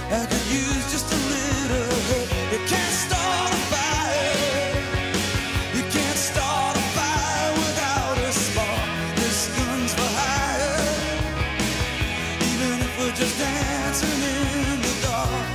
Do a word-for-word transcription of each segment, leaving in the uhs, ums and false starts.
I could use just a little help. You can't start a fire. You can't start a fire without a spark. This gun's for hire. Even if we're just dancing in the dark.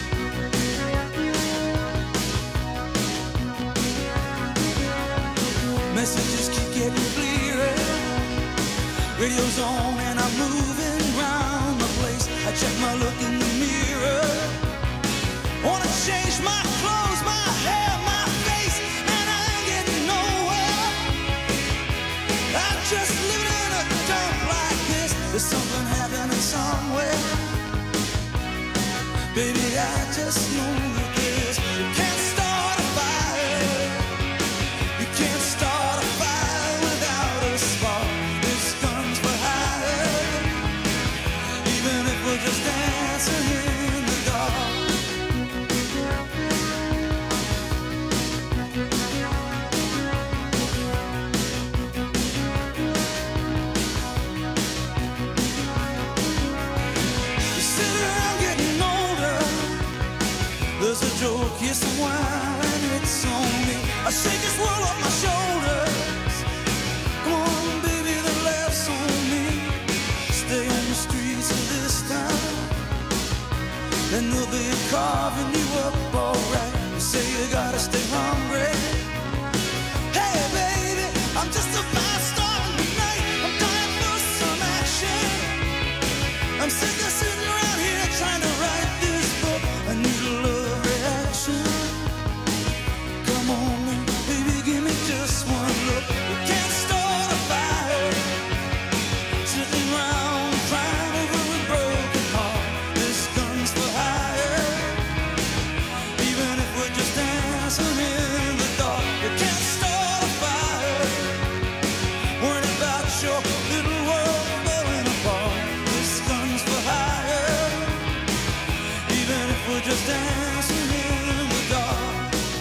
Messages keep getting clearer. Radio's on and I'm moving round the place. I check my look in the mirror. Wanna change my clothes, my hair, my face, and I ain't getting nowhere. I'm just living in a dump like this. There's something happening somewhere. Baby, I just know that this. You can't start a fire. You can't start a fire without a spark. This gun's for hire. Even if we're just dancing in the dark. You sit around getting older. There's a joke, yes, a while, and it's on me. I shake this world off my shoulders. Come on, baby, the laugh's on me. Stay on the streets of this town, and they'll be carving you up alright. You say you gotta stay hungry. Hey, baby, I'm just a fast star tonight. I'm dying for some action. I'm sick of sitting around here trying to write this book. I need a love reaction. Come on, baby, give me just one look. You can't start a fire. Sitting around crying over a broken heart. This gun's for hire. Even if we're just dancing in the dark. You can't start a fire. Worrying about your little world falling apart. This gun's for hire. Even if we're just dancing in the dark.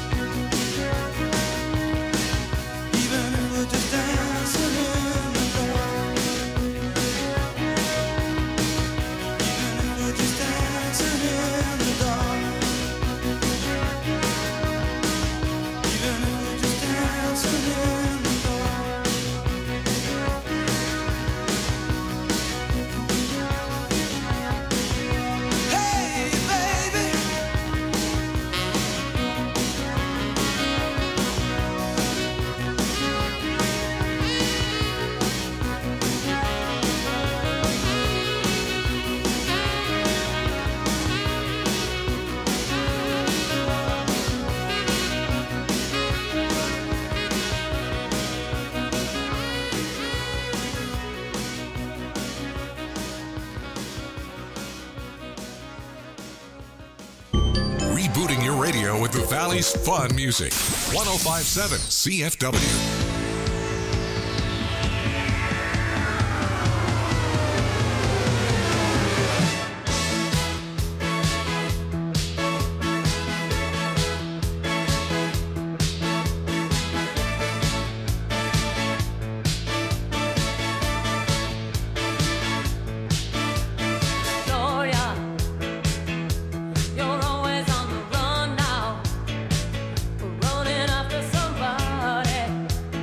Even if we're just dancing in the dark. Even if we're just dancing in the dark. Even if we're just dancing in the dark. Hey, baby. Rebooting your radio with the Valley's fun music. one oh five point seven C F W. Gloria, you're always on the run now, running after somebody.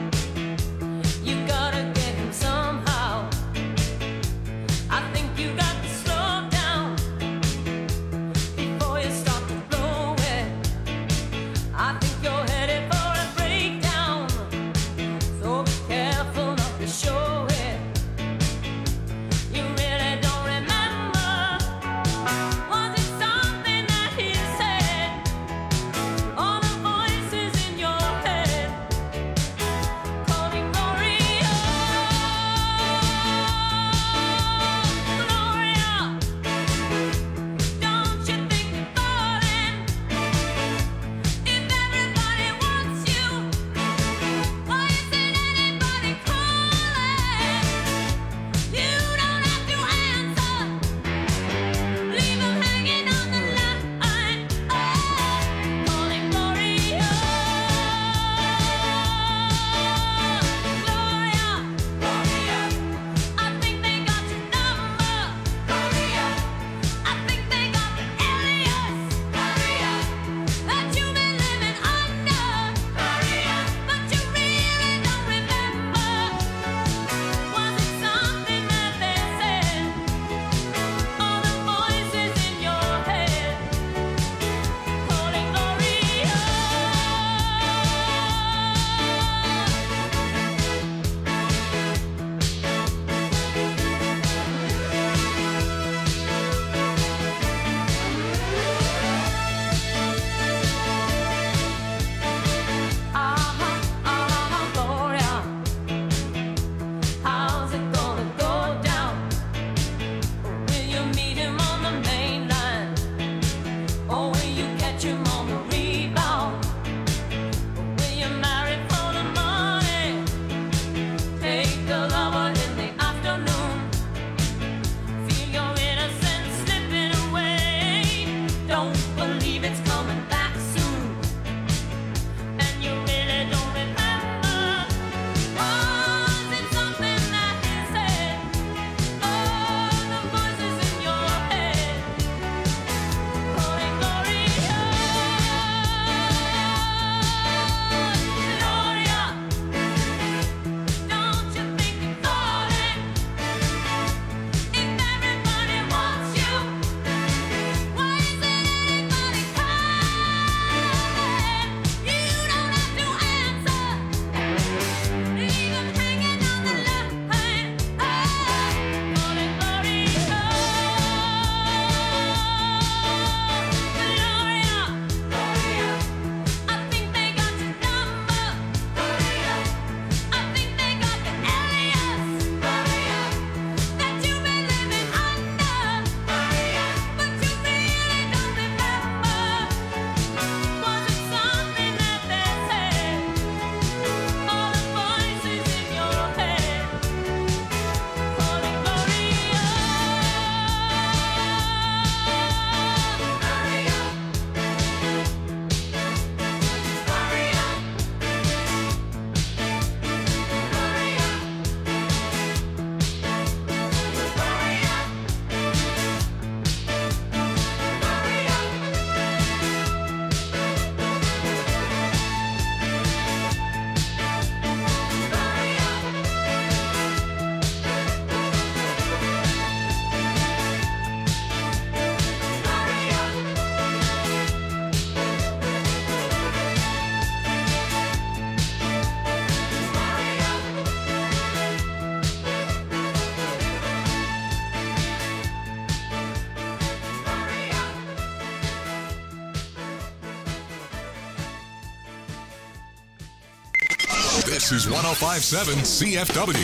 This is one oh five point seven C F W.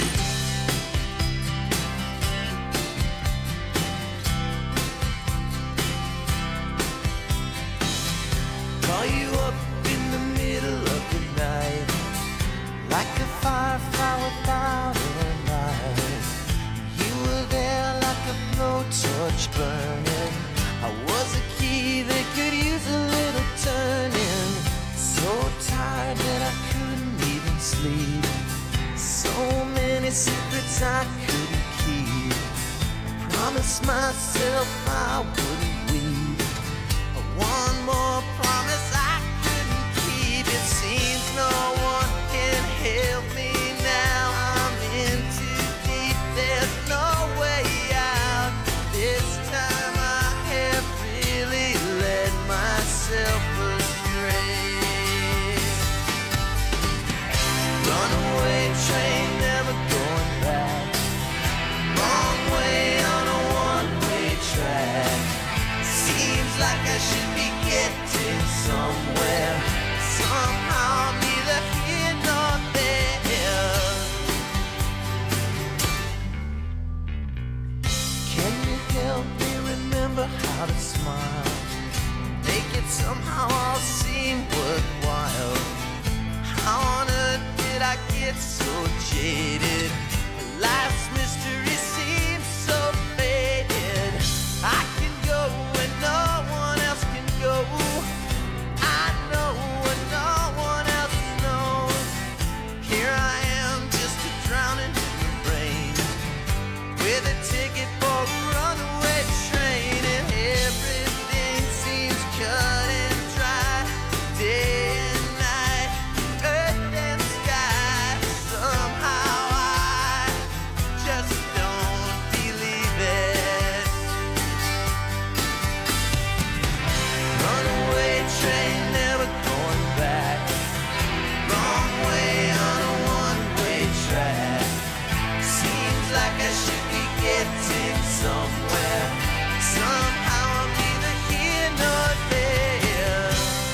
Call you up in the middle of the night, like a firefly without a light. You were there like a blowtorch burning. I was a key that could use a little turning. So tired that I couldn't even sleep. So many secrets I couldn't keep. I promised myself I wouldn't weep. One more promise I couldn't keep. It seems no one can help me now. I'm in too deep. There's no way out. This time I have really led myself astray. Runaway train, never going back. Wrong way on a one-way track. Seems like I should be getting somewhere. Somehow I'm neither here nor there. Can you help me remember how to smile? Make it somehow all seem worthwhile. How on earth did I get so jaded? Life's mystery seems so faded. I can go when no one else can go. I know when no one else knows. Here I am, just a drowning in the rain, with a ticket for a runaway train, and everything seems cut and dry. Day and night, earth and sky. Somehow I just don't believe it. Runaway train, never going back. Wrong way on a one-way track. Seems like I should be getting somewhere. Somehow I'm neither here nor there.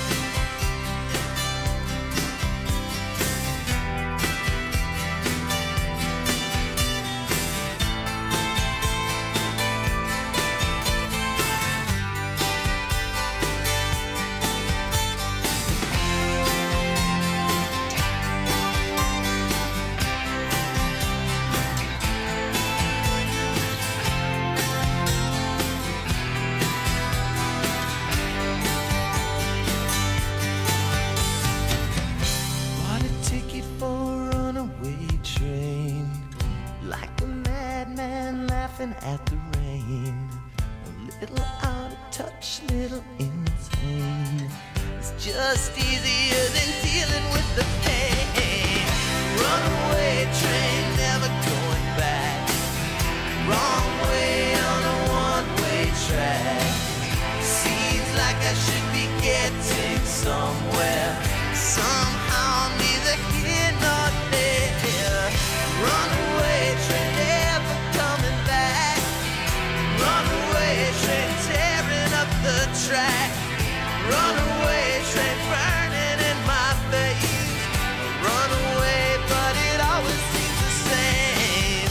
Bought a ticket for a runaway train, like a madman laughing at the rain. A little out of touch, little insane. It's just easier than dealing with the pain. Runaway train, never going back. Wrong way on a one-way track. Seems like I should be getting somewhere. Somehow I'm neither here nor there. Runaway train, never coming back. Runaway train, tearing up the track. Runaway train, burning in my face. Runaway, but it always seems the same.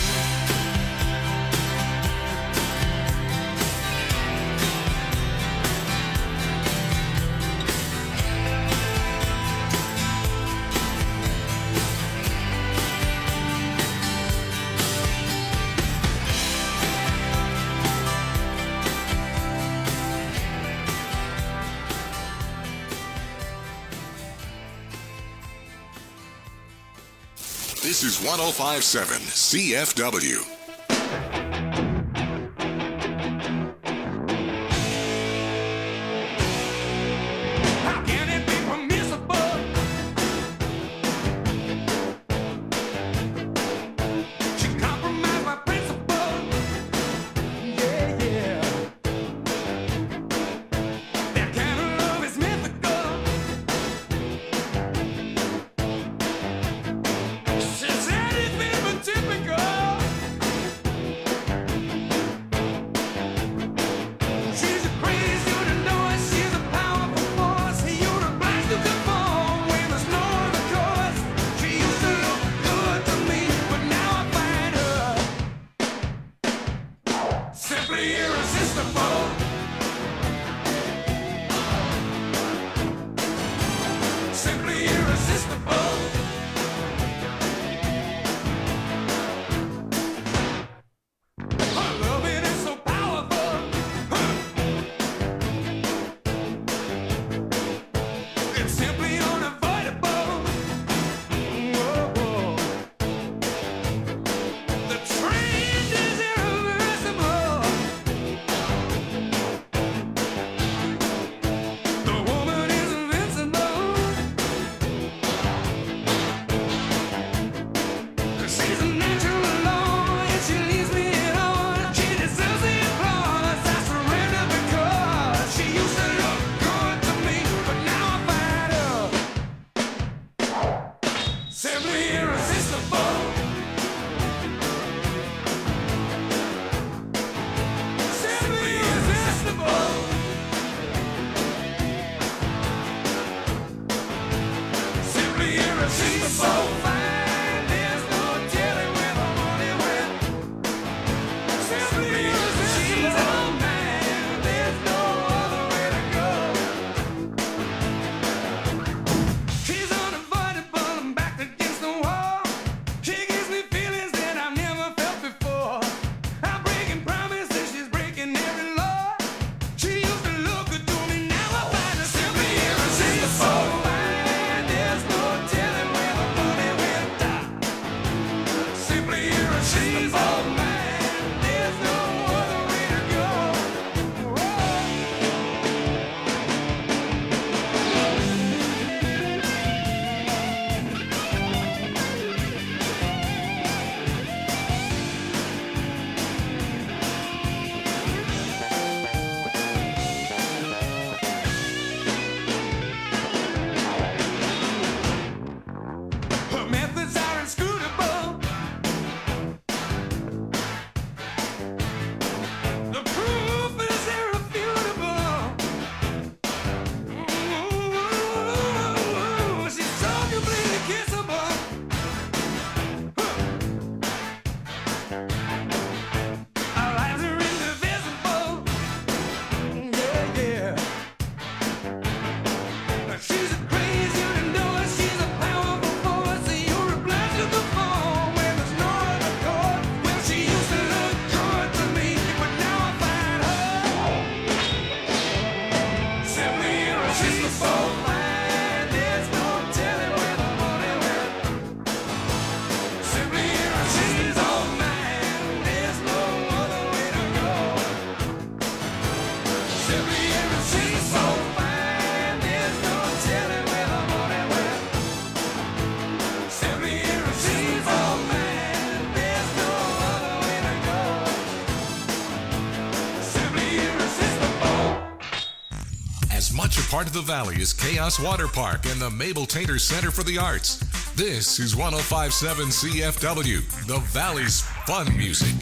This is one oh five point seven C F W. How can it be permissible? She compromised my principle. Yeah, yeah. That kind of love is mythical. She said it's been typical. As much a part of the Valley as Chaos Water Park and the Mabel Tater Center for the Arts, this is one oh five point seven C F W, the Valley's fun music.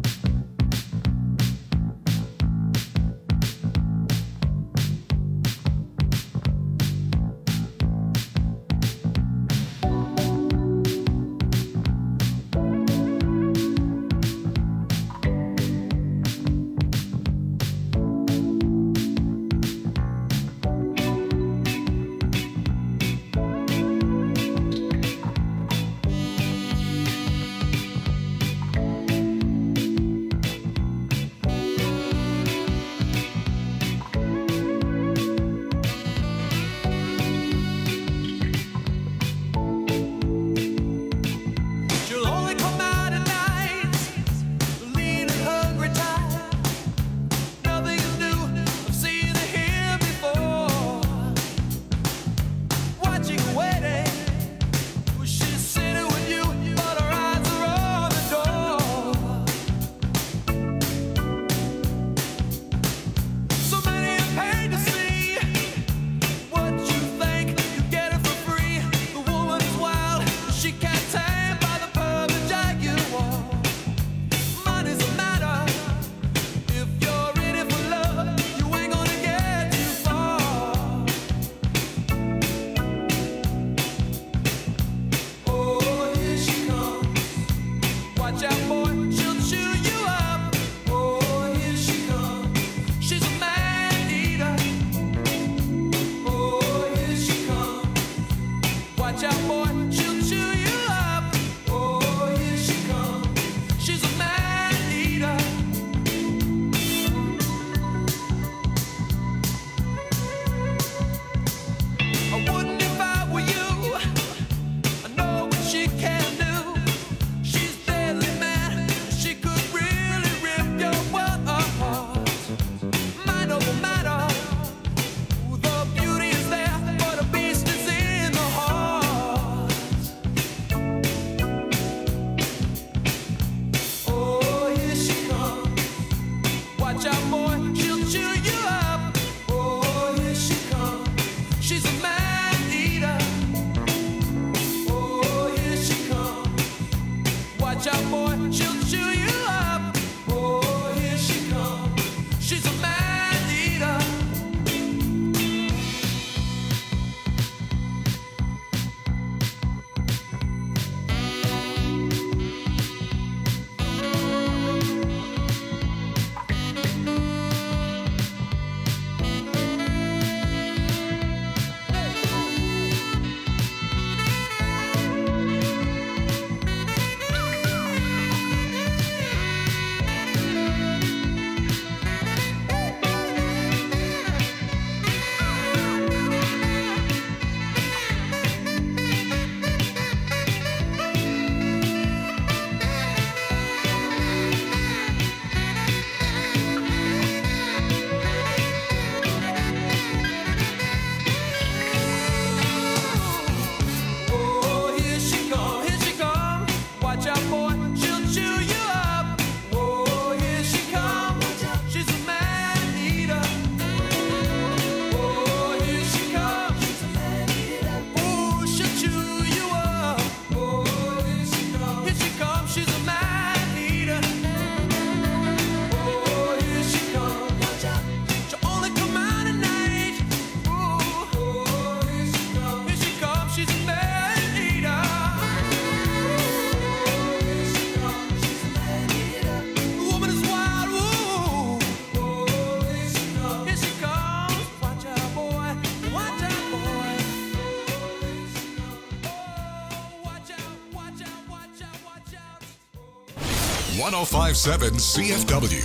one oh five point seven C F W.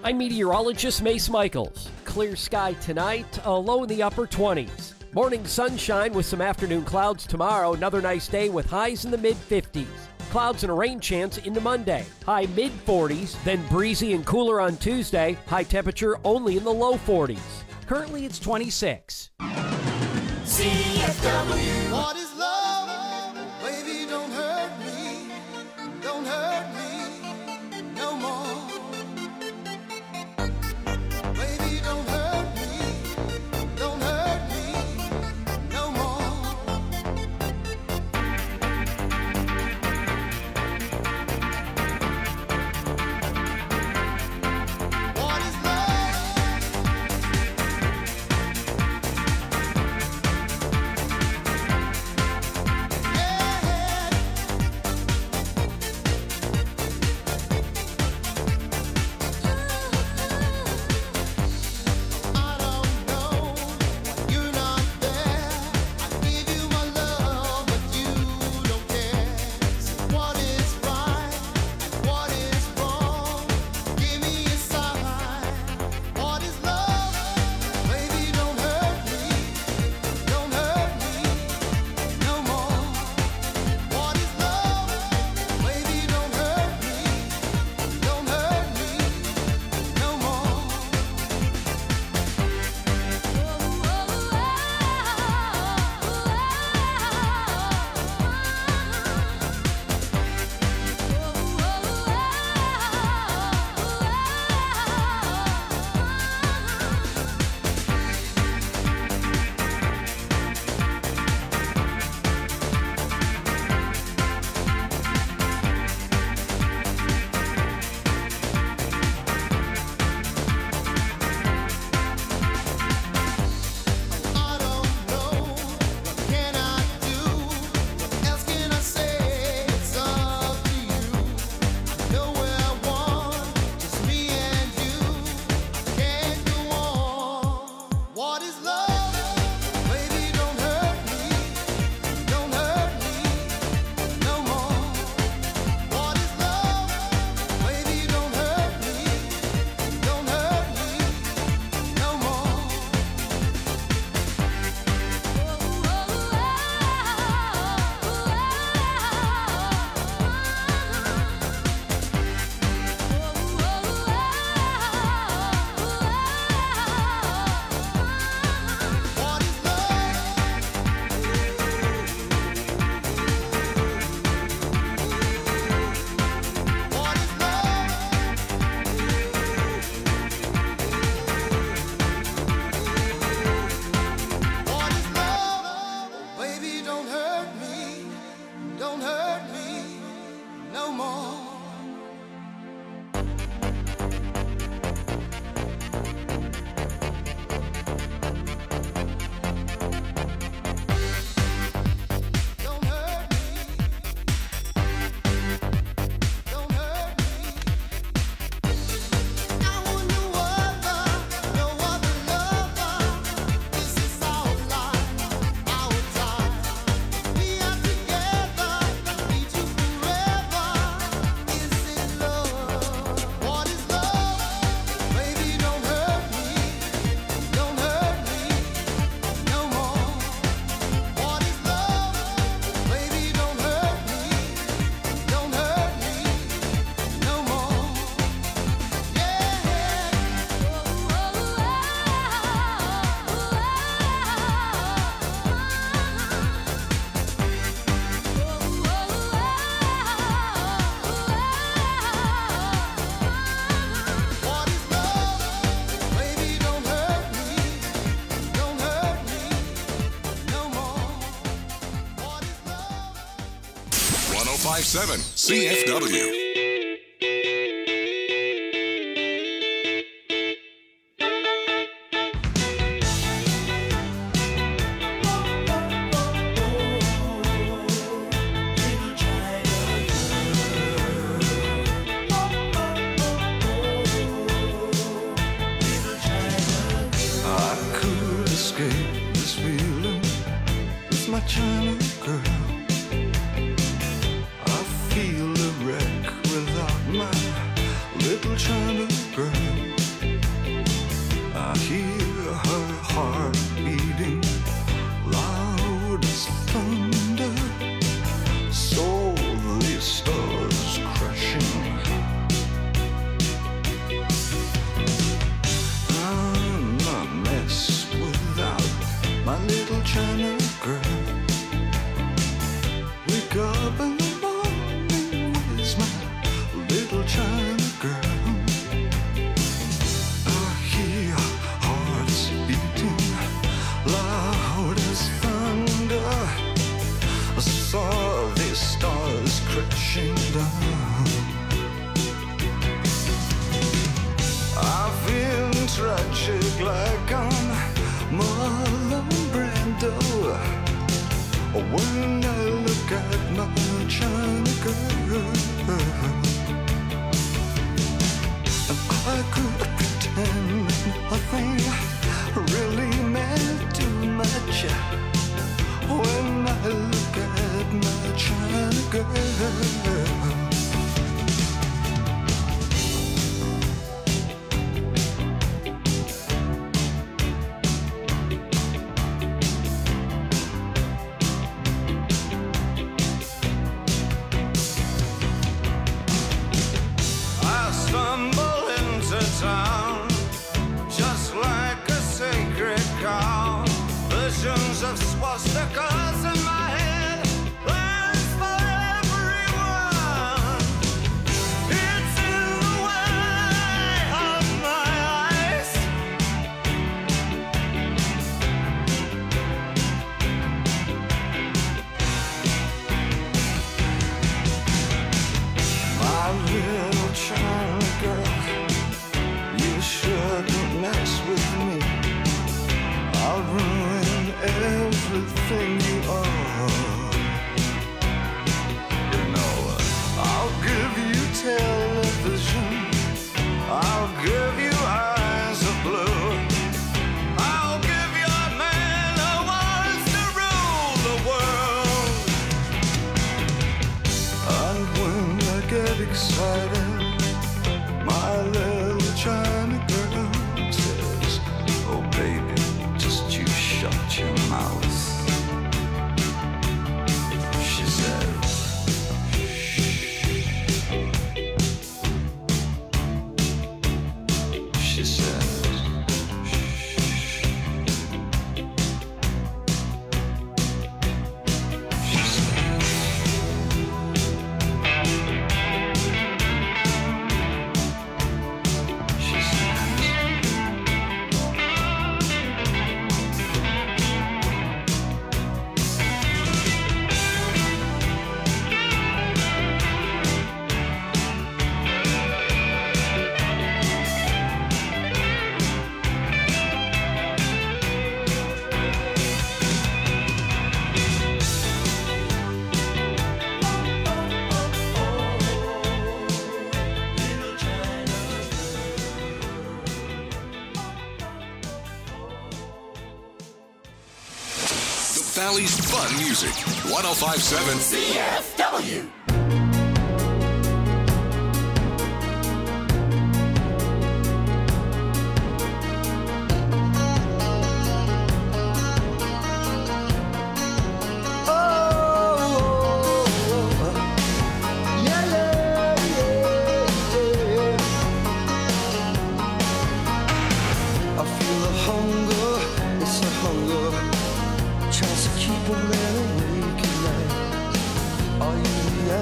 I'm meteorologist Mace Michaels. Clear sky tonight, a low in the upper twenties. Morning sunshine with some afternoon clouds tomorrow. Another nice day with highs in the mid fifties. Clouds and a rain chance into Monday. High mid forties, then breezy and cooler on Tuesday. High temperature only in the low forties. Currently it's twenty-six. C F W. What is love? Baby, don't hurt me. Don't hurt me no more. Baby, don't hurt me. Don't hurt me no more. What is one oh five point seven C F W. China girl. pictures of swastikas in my head. Plans for everyone. It's in the way of my eyes. My little China girl, you shouldn't mess with me. I'll ruin everything you are. You know, I'll give you television. I'll give you eyes of blue. I'll give you a man who wants to rule the world. And when I get excited, my little China girl says, oh baby, just you shut your mouth. She says, she says, she says, she The Valley's fun music. one oh five point seven C F W. I feel the hunger, it's a hunger, tries to keep a man awake at night. Are you the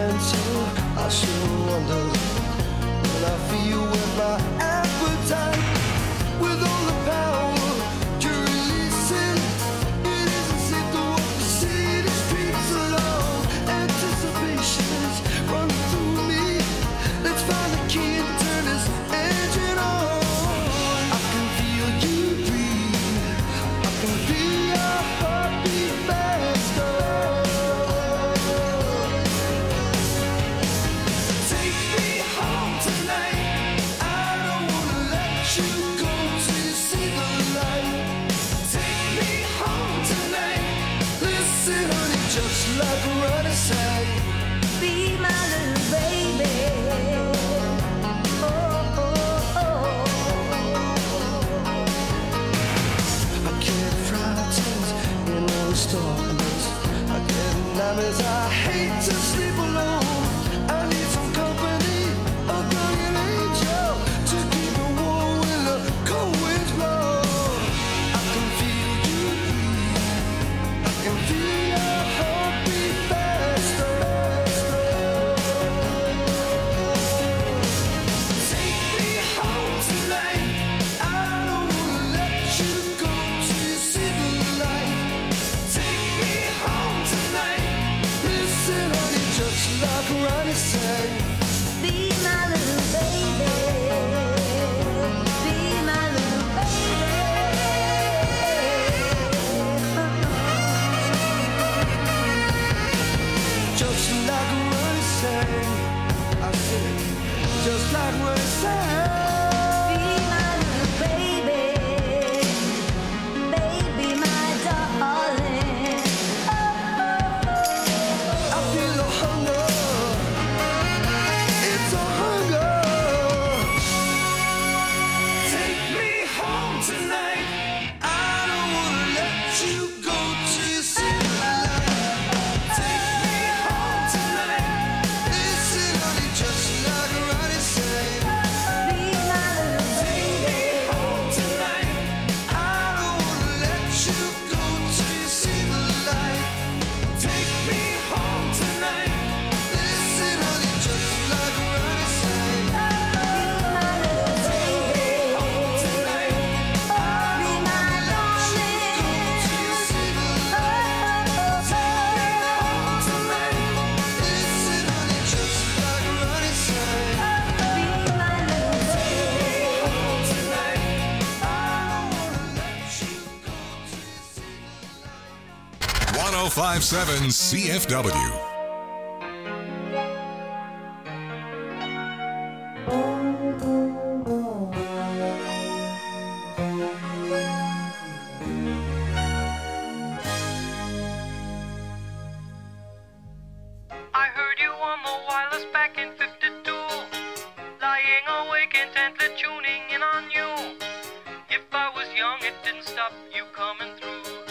oh five point seven C F W. I heard you on the wireless back in fifty-two, lying awake intently tuning in on you. If I was young, it didn't stop you coming through.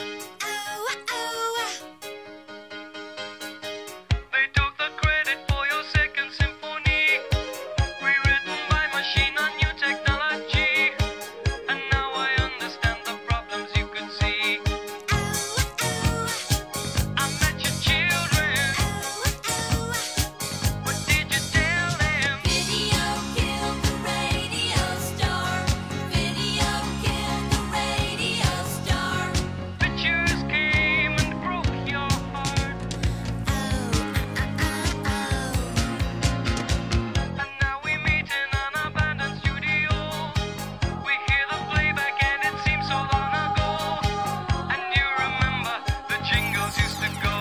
They took the credit for your second symphony, rewritten by machine on new technology. And now I understand the problems you could see. I met your children. What did you tell them? Video killed the radio star. Video killed the radio star. Pictures came and broke your heart. And now we meet in an abandoned studio. We hear the playback and it seems so long ago. And you remember the jingles used to go.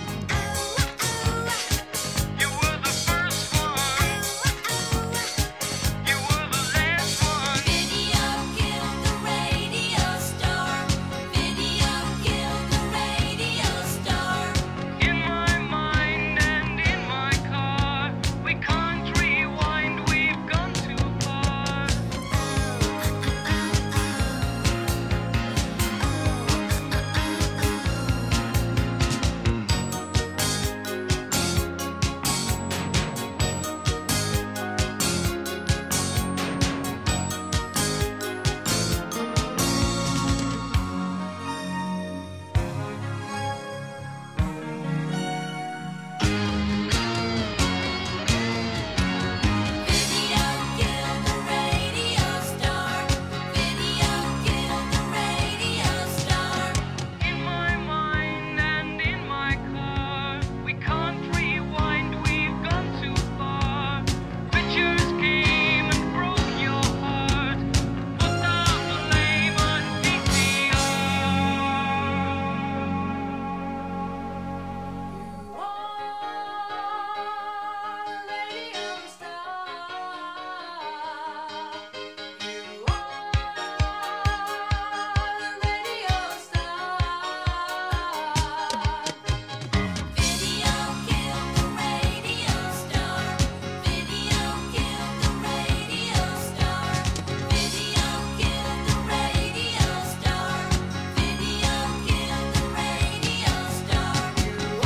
You were the first one. You were the last one. Video killed the radio star. Video killed the radio star. In my mind and in my car, we can't rewind, we've gone too far. Video killed the radio star. Video killed the radio star. In my mind and in my car, we can't rewind, we've gone too far. Pictures came and broke your heart. Put the blame on V C R. Video killed the radio star. Video killed the radio star. Video killed the radio star. Video killed the radio star. Video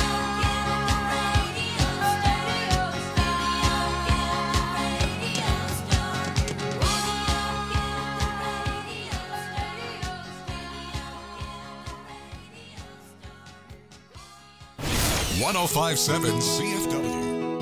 one oh five point seven C F W.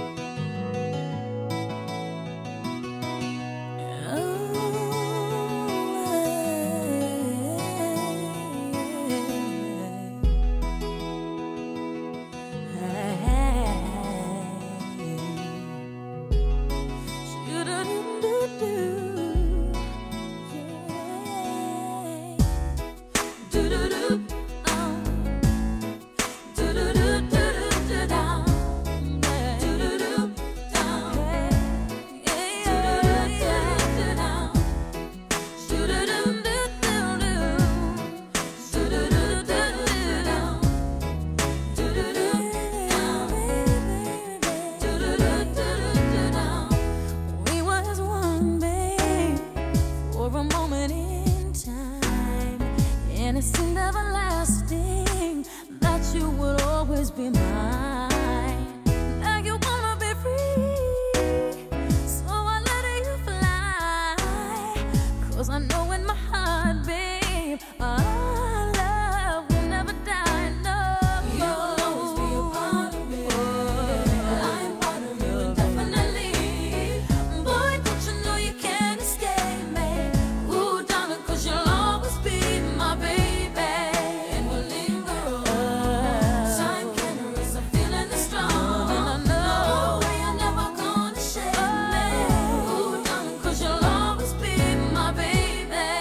We was one, babe, for a moment in time, and it seemed everlasting that you would always be mine. Now you wanna be free, so I let you fly. 'Cause I know in my heart, babe, our love will never die. No, you'll always be a part of me. I'm part of you indefinitely. Boy, don't you know you can't escape me? Ooh, darling, 'cause you'll always be my baby. And we'll linger on. Time can't erase a feeling that's strong. And I know no way you're never gonna shake me. Ooh, darling, 'cause you'll always be my baby.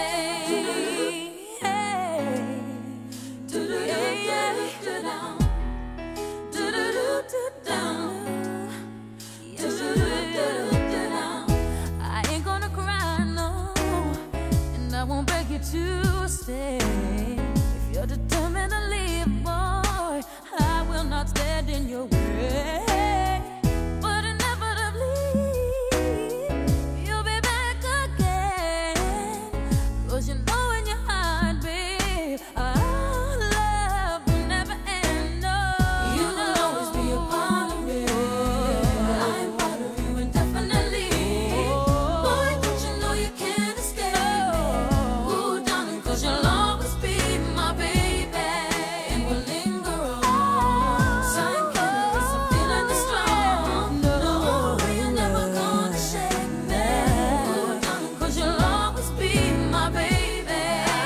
stay. If you're determined to leave, boy, I will not stand in your way. But inevitably, you'll be back again. 'Cause you know in your heart, babe, our love will never end. No, you will always be a part of me. I'm part of you indefinitely. Boy, don't you know you can't escape me? Ooh, darling, 'cause you'll always be my baby, and we'll linger on. Sign cannabis, I'm feeling it strong. No, you're never gonna shake me. Ooh, darling, 'cause you'll always be my baby.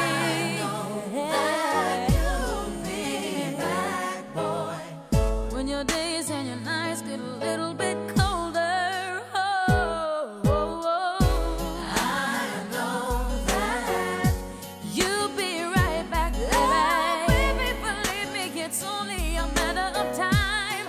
That you'll be back, boy. When your days and your nights get a little bit colder, oh, oh, oh, I know that you'll be right back, baby. Baby, believe me, it's only a matter of time.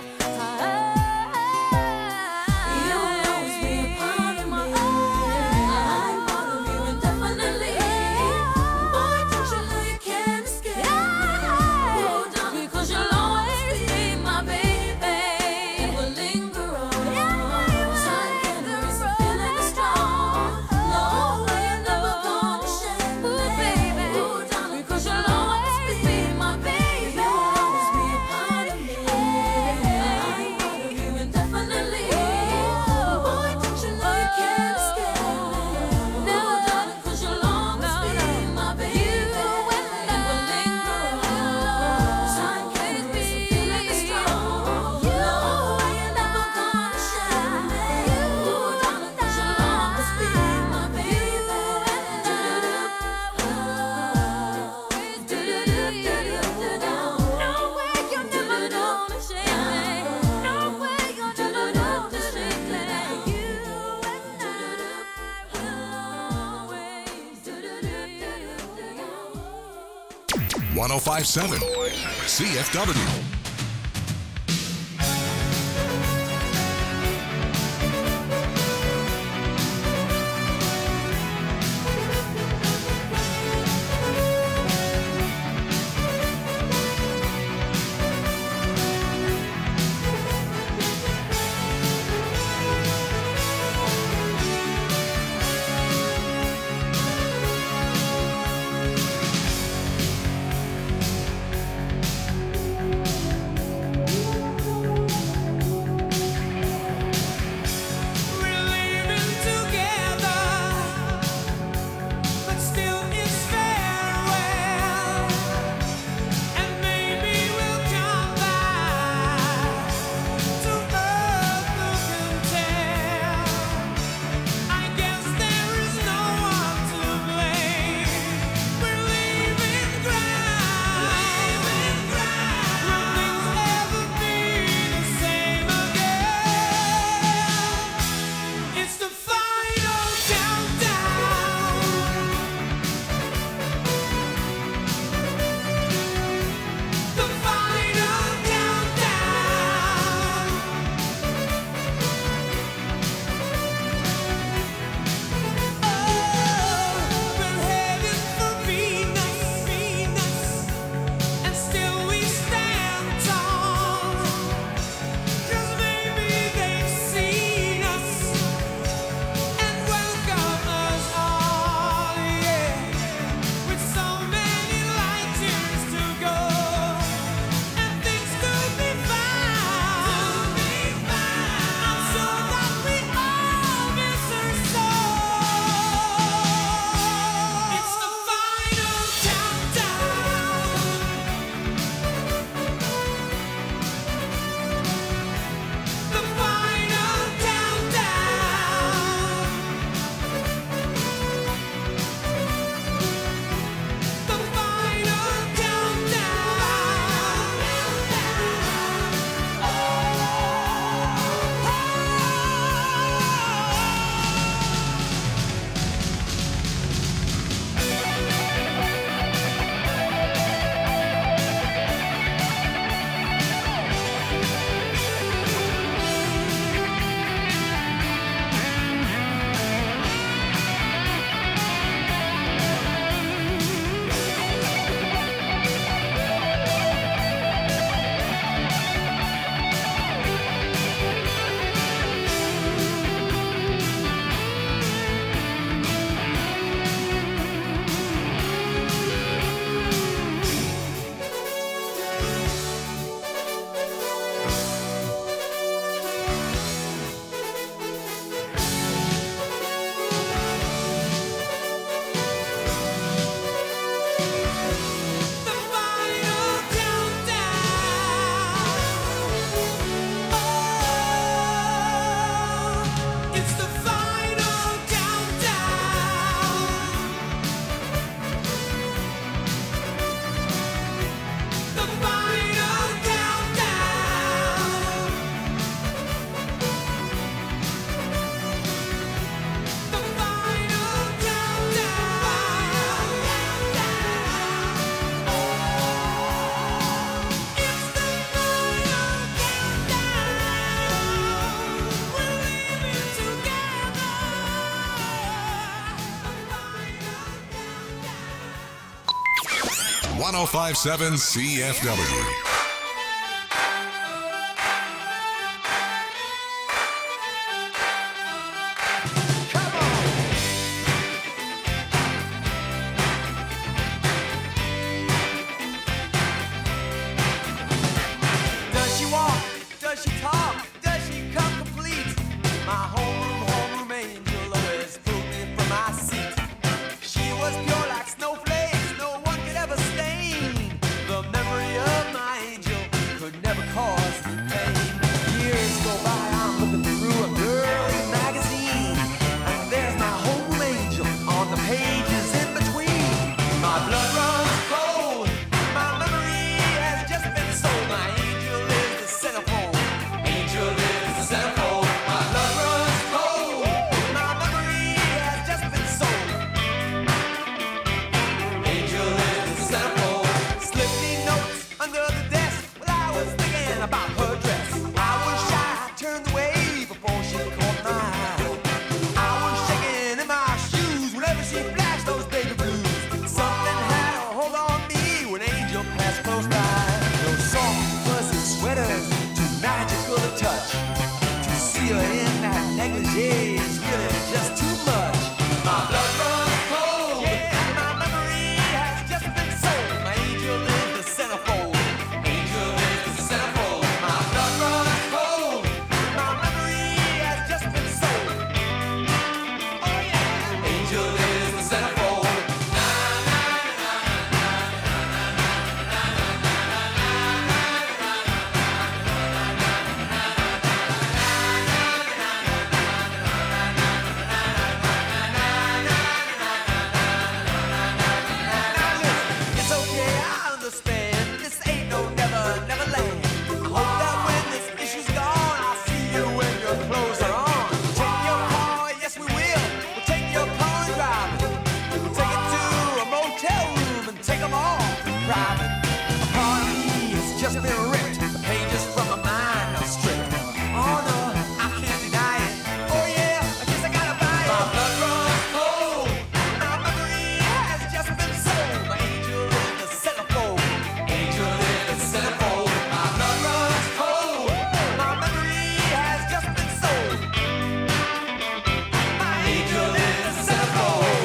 You'll always be a part of me. I'm part of you indefinitely. Boy, don't you know you can't escape me? Oh, darling, 'cause you'll always be my baby, and we'll linger on. Sign cannabis, I'm feeling it strong. No, you're never gonna shake me, baby. Oh, darling, 'cause you'll always be my baby. You'll always be a part of me. I'm part of you indefinitely. Boy, don't you know you can't escape me? No, darling, 'cause you'll always be my baby, and we'll linger on. Sign cannabis, I'm feeling it strong. No, you're never gonna shake me. Oh, darling, 'cause you'll always be my baby. No way you're never gonna shake me. No way you're never gonna shake me. You and I will always do. one oh five point seven C F W. one oh five point seven C F W. Does she walk? Does she talk? Does she come complete? My homeroom, homeroom angel always pulled me from my seat. She was pure like snowflakes, no one could ever stain. The memory of my angel could never cause me pain. Years go by, I'm looking through a girly magazine, and there's my homeroom angel on the pages in between. My blood runs cold, my memory has just been sold. My angel is the centerfold, angel is the centerfold. My blood runs cold, my memory has just been sold. Angel is the centerfold. Slip me notes under the desk while I was thinking about her dress. I was shy, turned away before she caught my eye. I was shaking in my shoes whenever she flashed those baby blues. Something had a hold on me when Angel passed close by. Those soft, fuzzy sweaters, too magical to touch. To see her in that negligee is really just too much. My blood runs cold, yeah, my memory has just been sold. My angel is the centerfold, angel is the centerfold. My blood runs cold, my memory has just been sold. Oh yeah, angel is the centerfold. Now listen, it's okay, I understand. This ain't no never, never land. I hope that when this issue's gone, I'll see you when your clothes are on. Take your car, yes we will. We'll take your car and drive it. We'll take it to a motel room and take them all private. A part of me has just been ripped. The pages from my mind are stripped. Oh no, I can't deny it. Oh yeah, I guess I gotta buy it. My blood runs cold. My memory has just been sold. My angel is the centerfold. Angel is the centerfold. My blood runs cold. My memory has just been sold. My angel is the centerfold.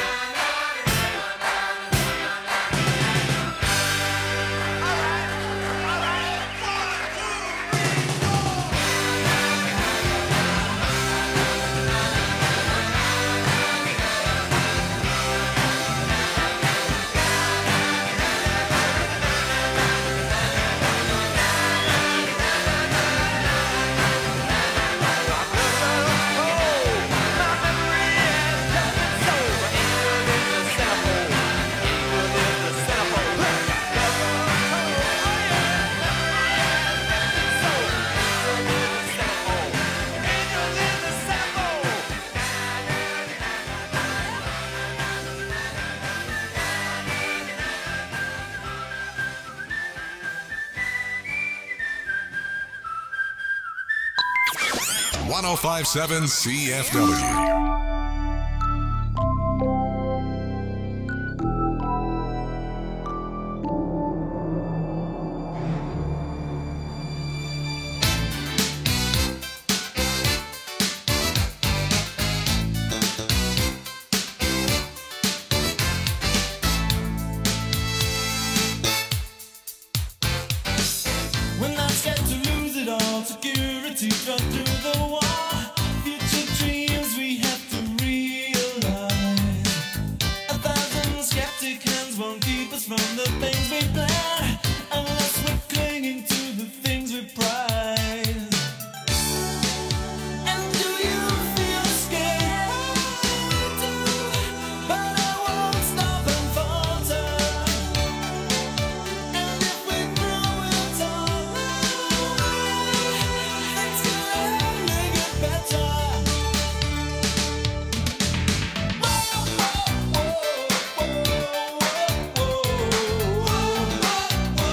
one oh five point seven C F W. When I'm scared to lose it all, security cut through the wall. Future dreams we have to realize. A thousand skeptic hands won't keep us from the things we plan, unless we're clinging to the things we prize. And do you feel scared? But I won't stop and falter. And if we throw it all away, things can only get better. Whoa, whoa, whoa, whoa, whoa, whoa, whoa.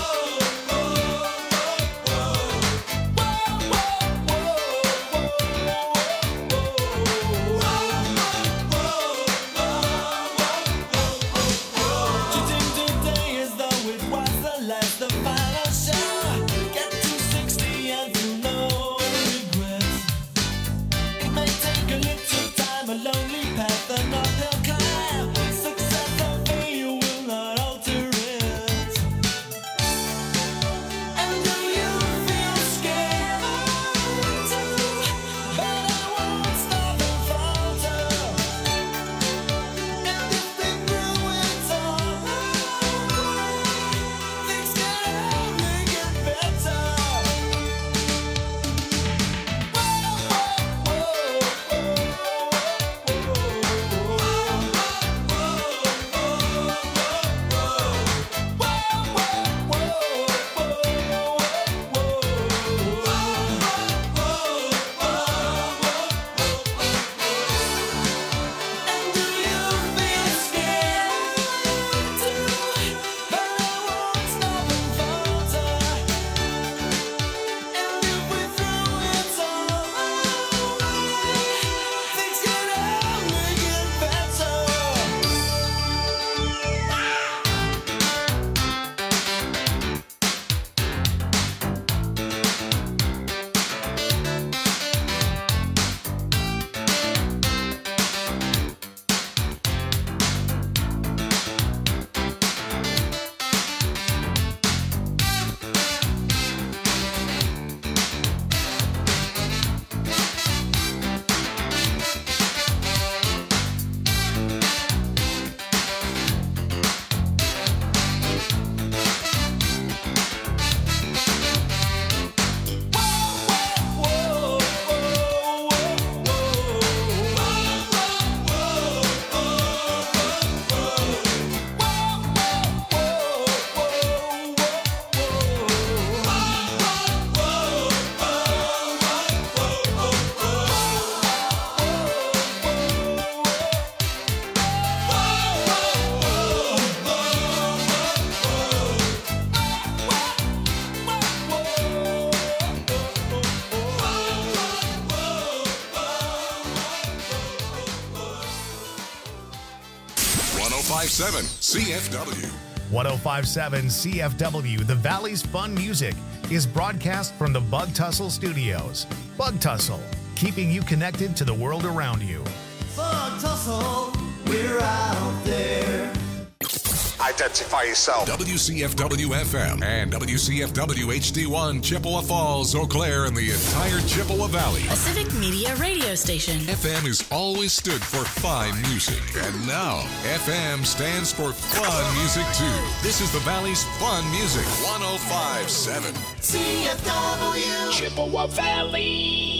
oh five seven C F W. one oh five point seven C F W, the Valley's Fun Music, is broadcast from the Bug Tussle Studios. Bug Tussle, keeping you connected to the world around you. Bug Tussle, we're out there. Identify yourself. W C F W F M and W C F W H D one, Chippewa Falls, Eau Claire, and the entire Chippewa Valley. A Civic Media radio station. F M has always stood for fine music, and now F M stands for fun music too. This is the Valley's Fun Music, one oh five point seven C F W Chippewa Valley.